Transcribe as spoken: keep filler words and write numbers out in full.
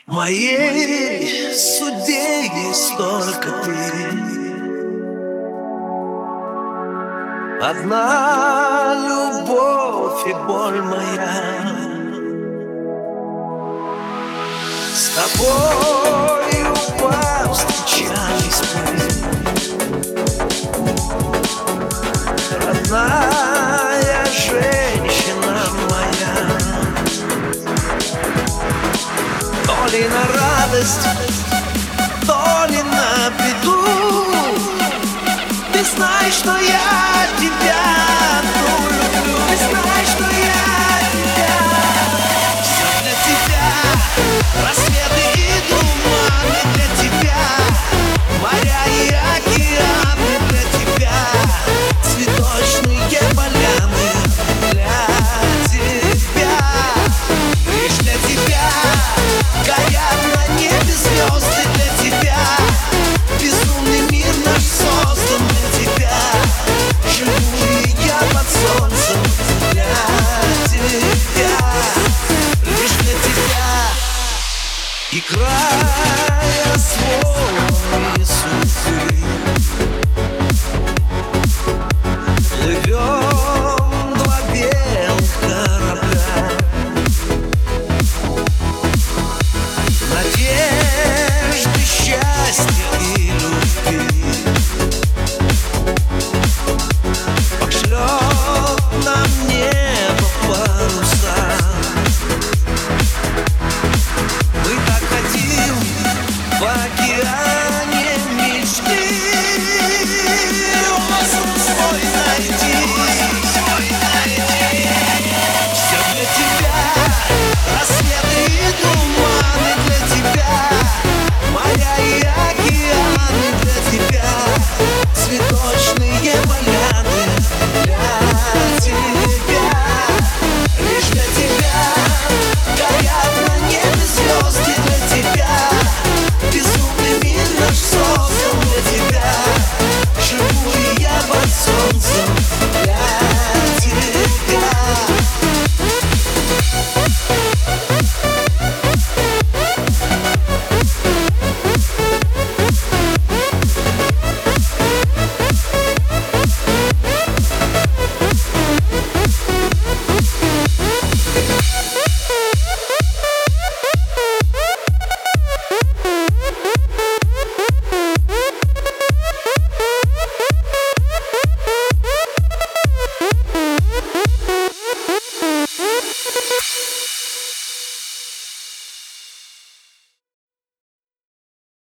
В моей судьбе есть только ты. Одна любовь и боль моя. С тобою повстречались мы, родная женщина моя. То ли на радость, то ли на беду. Ты знаешь, что я тебя ну, люблю. Ты знаешь, что я тебя. Все для тебя. Рассветы и туманы для тебя. Моря и океаны для тебя. Цветочные поляны для тебя. Лишь для тебя. Горят на небе звезды для тебя. Безумный мир наш создан для тебя. Живу и я под солнцем для тебя. Лишь для тебя. И края свой судьбы.